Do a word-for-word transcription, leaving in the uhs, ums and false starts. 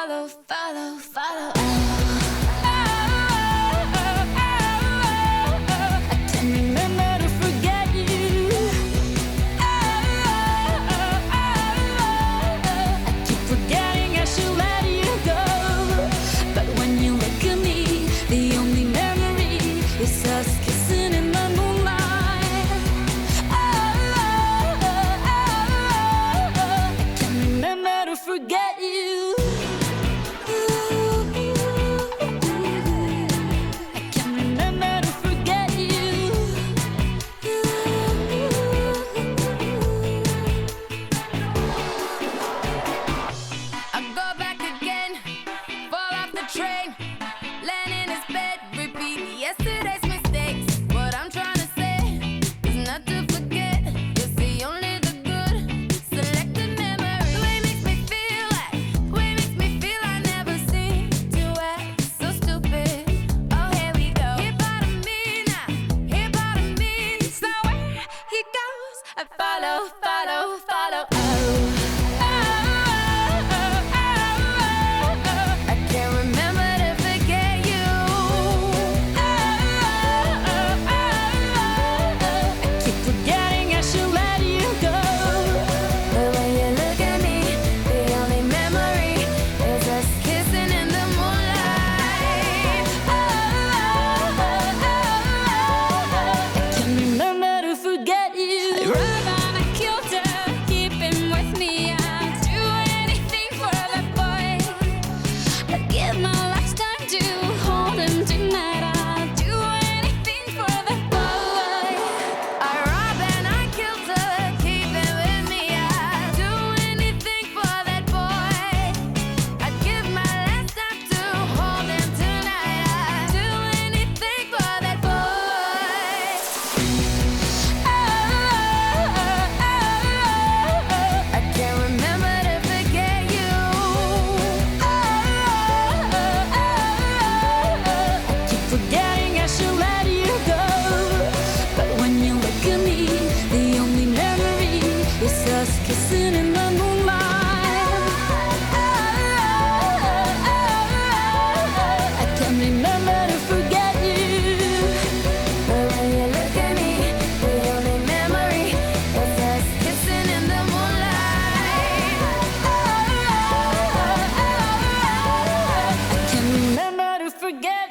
follow, follow, follow. Forget you. I can't remember to forget you. I go back again, fall off the train, land in his bed, repeat yesterday's mistakes. What I'm trying to say is not to forget. You see only the good, selected memories. The way it makes me feel like, the way it makes me feel I never seem to act so stupid. Oh, here we go. Here part of me now, here part of me. So where he goes, I follow, follow, follow. Oh. Forgetting I should let you go, but when you look at me, the only memory is us kissing in the moonlight. I can't remember to forget you, but when you look at me, the only memory is us kissing in the moonlight. I can't remember to forget